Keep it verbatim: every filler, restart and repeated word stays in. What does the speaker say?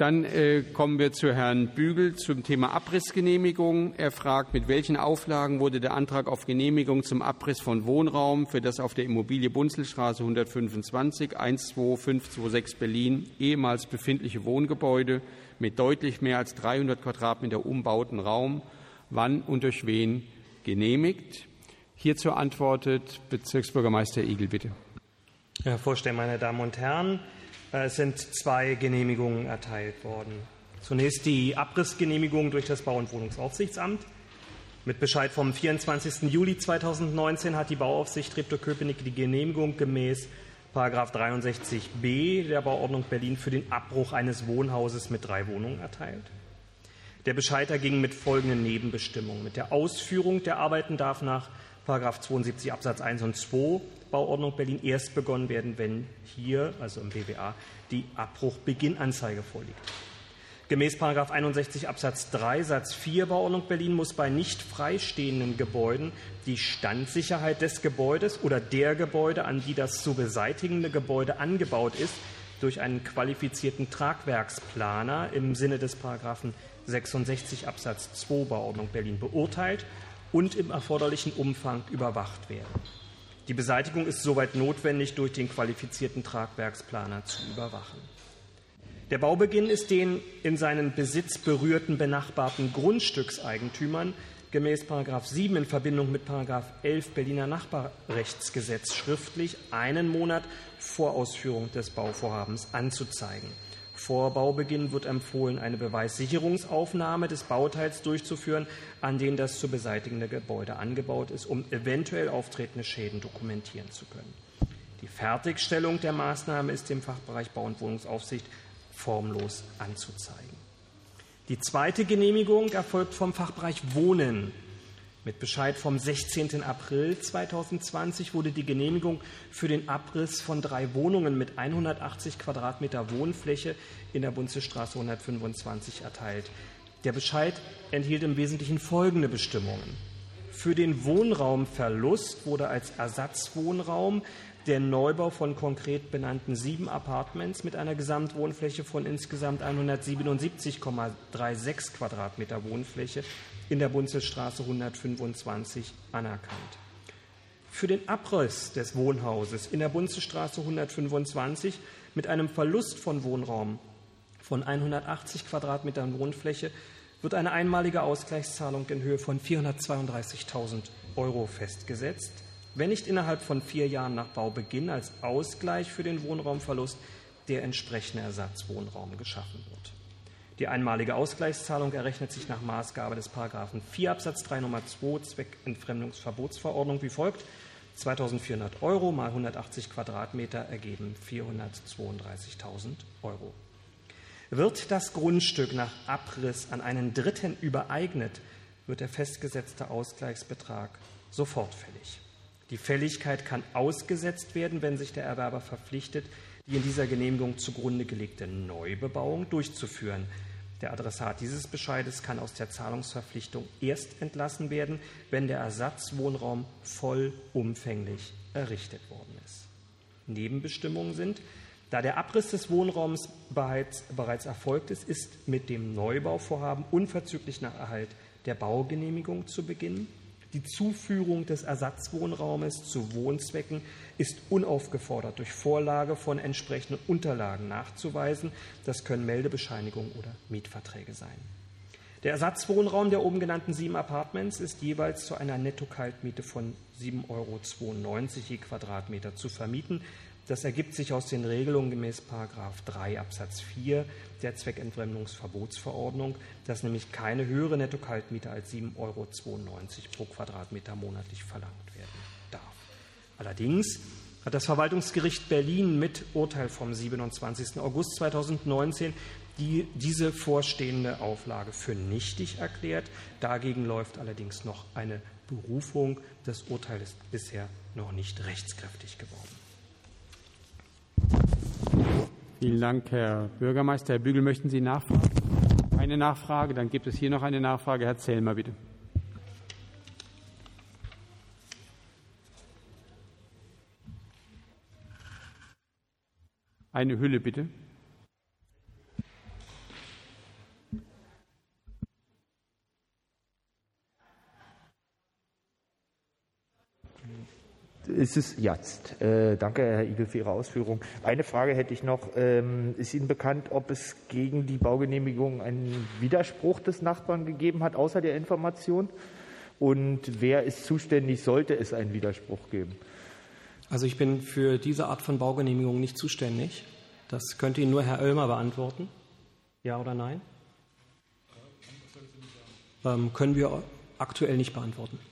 Dann äh, kommen wir zu Herrn Bügel zum Thema Abrissgenehmigung. Er fragt, mit welchen Auflagen wurde der Antrag auf Genehmigung zum Abriss von Wohnraum für das auf der Immobilie Bunzelstraße hundertfünfundzwanzig eins zwei fünf zwei sechs Berlin ehemals befindliche Wohngebäude mit deutlich mehr als dreihundert Quadratmeter umbauten Raum, wann und durch wen genehmigt? Hierzu antwortet Bezirksbürgermeister Igel, bitte. Herr Vorsteher, meine Damen und Herren, es sind zwei Genehmigungen erteilt worden. Zunächst die Abrissgenehmigung durch das Bau- und Wohnungsaufsichtsamt. Mit Bescheid vom vierundzwanzigsten Juli zweitausendneunzehn hat die Bauaufsicht Treptow-Köpenick die Genehmigung gemäß Paragraph dreiundsechzig b der Bauordnung Berlin für den Abbruch eines Wohnhauses mit drei Wohnungen erteilt. Der Bescheid erging mit folgenden Nebenbestimmungen. Mit der Ausführung der Arbeiten darf nach Paragraph zweiundsiebzig Absatz eins und zwei Bauordnung Berlin erst begonnen werden, wenn hier, also im B W A, die Abbruchbeginnanzeige vorliegt. Gemäß Paragraph einundsechzig Absatz drei Satz vier Bauordnung Berlin muss bei nicht freistehenden Gebäuden die Standsicherheit des Gebäudes oder der Gebäude, an die das zu beseitigende Gebäude angebaut ist, durch einen qualifizierten Tragwerksplaner im Sinne des Paragraphen sechsundsechzig Absatz zwei Bauordnung Berlin beurteilt und im erforderlichen Umfang überwacht werden. Die Beseitigung ist soweit notwendig, durch den qualifizierten Tragwerksplaner zu überwachen. Der Baubeginn ist den in seinen Besitz berührten benachbarten Grundstückseigentümern gemäß Paragraph sieben in Verbindung mit Paragraph elf Berliner Nachbarrechtsgesetz schriftlich einen Monat vor Ausführung des Bauvorhabens anzuzeigen. Vor Baubeginn wird empfohlen, eine Beweissicherungsaufnahme des Bauteils durchzuführen, an den das zu beseitigende Gebäude angebaut ist, um eventuell auftretende Schäden dokumentieren zu können. Die Fertigstellung der Maßnahme ist dem Fachbereich Bau- und Wohnungsaufsicht formlos anzuzeigen. Die zweite Genehmigung erfolgt vom Fachbereich Wohnen. Mit Bescheid vom sechzehnten April zweitausendzwanzig wurde die Genehmigung für den Abriss von drei Wohnungen mit hundertachtzig Quadratmeter Wohnfläche in der Bunzelstraße hundertfünfundzwanzig erteilt. Der Bescheid enthielt im Wesentlichen folgende Bestimmungen. Für den Wohnraumverlust wurde als Ersatzwohnraum der Neubau von konkret benannten sieben Apartments mit einer Gesamtwohnfläche von insgesamt hundertsiebenundsiebzig Komma sechsunddreißig Quadratmeter Wohnfläche in der Bunzelstraße hundertfünfundzwanzig anerkannt. Für den Abriss des Wohnhauses in der Bunzelstraße hundertfünfundzwanzig mit einem Verlust von Wohnraum von hundertachtzig Quadratmetern Wohnfläche wird eine einmalige Ausgleichszahlung in Höhe von vierhundertzweiunddreißigtausend Euro festgesetzt, wenn nicht innerhalb von vier Jahren nach Baubeginn als Ausgleich für den Wohnraumverlust der entsprechende Ersatzwohnraum geschaffen wird. Die einmalige Ausgleichszahlung errechnet sich nach Maßgabe des Paragraphen vier Absatz drei Nummer zwei Zweckentfremdungsverbotsverordnung wie folgt. zweitausendvierhundert Euro mal hundertachtzig Quadratmeter ergeben vierhundertzweiunddreißigtausend Euro. Wird das Grundstück nach Abriss an einen Dritten übereignet, wird der festgesetzte Ausgleichsbetrag sofort fällig. Die Fälligkeit kann ausgesetzt werden, wenn sich der Erwerber verpflichtet, die in dieser Genehmigung zugrunde gelegte Neubebauung durchzuführen. Der Adressat dieses Bescheides kann aus der Zahlungsverpflichtung erst entlassen werden, wenn der Ersatzwohnraum vollumfänglich errichtet worden ist. Nebenbestimmungen sind: Da der Abriss des Wohnraums bereits, bereits erfolgt ist, ist mit dem Neubauvorhaben unverzüglich nach Erhalt der Baugenehmigung zu beginnen. Die Zuführung des Ersatzwohnraumes zu Wohnzwecken ist unaufgefordert durch Vorlage von entsprechenden Unterlagen nachzuweisen. Das können Meldebescheinigungen oder Mietverträge sein. Der Ersatzwohnraum der oben genannten sieben Apartments ist jeweils zu einer Netto-Kaltmiete von sieben Euro zweiundneunzig je Quadratmeter zu vermieten. Das ergibt sich aus den Regelungen gemäß Paragraph drei Absatz vier der Zweckentfremdungsverbotsverordnung, dass nämlich keine höhere Netto-Kaltmiete als sieben Euro zweiundneunzig pro Quadratmeter monatlich verlangt werden darf. Allerdings hat das Verwaltungsgericht Berlin mit Urteil vom siebenundzwanzigsten August zweitausendneunzehn die, diese vorstehende Auflage für nichtig erklärt. Dagegen läuft allerdings noch eine Berufung. Das Urteil ist bisher noch nicht rechtskräftig geworden. Vielen Dank, Herr Bürgermeister. Herr Bügel, möchten Sie nachfragen? Eine Nachfrage, dann gibt es hier noch eine Nachfrage. Herr Zellmer, bitte. Eine Hülle, bitte. ist es jetzt. Äh, danke, Herr Igel, für Ihre Ausführungen. Eine Frage hätte ich noch. Ähm, ist Ihnen bekannt, ob es gegen die Baugenehmigung einen Widerspruch des Nachbarn gegeben hat, außer der Information? Und wer ist zuständig, sollte es einen Widerspruch geben? Also ich bin für diese Art von Baugenehmigung nicht zuständig. Das könnte Ihnen nur Herr Oellmer beantworten. Ja oder nein? Ähm, können wir aktuell nicht beantworten.